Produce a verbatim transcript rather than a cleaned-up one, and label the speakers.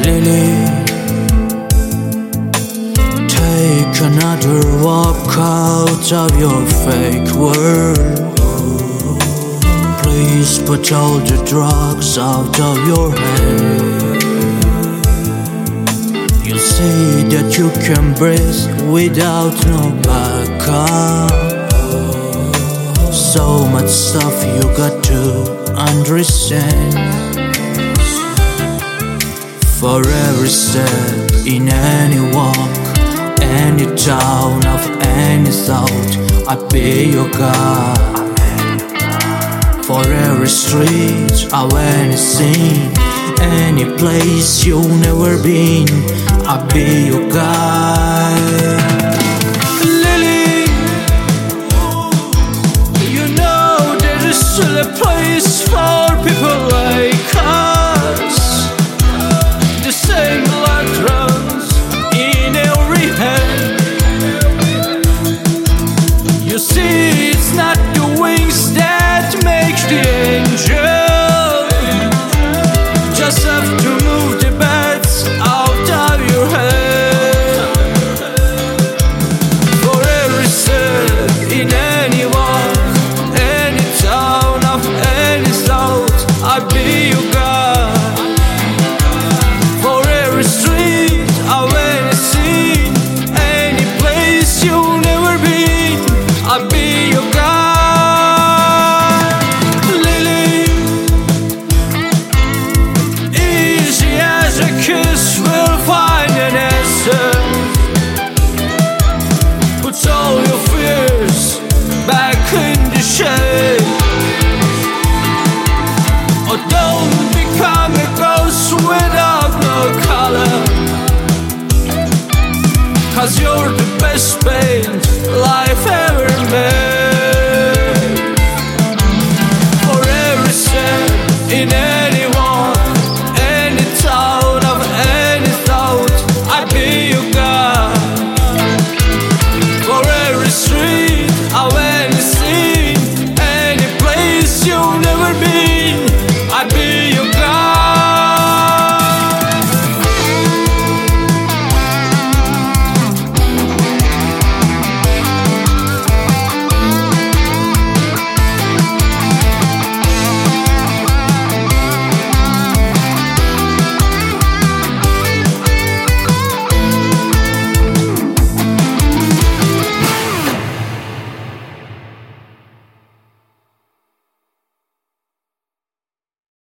Speaker 1: Lily, take another walk out of your fake world. Please put all the drugs out of your head. You'll see that you can breathe without no backup. So much stuff you got to understand. For every step in any walk, any town of any thought, I'll be your God. For every street of any scene, any place you've never been, I'll be your guide.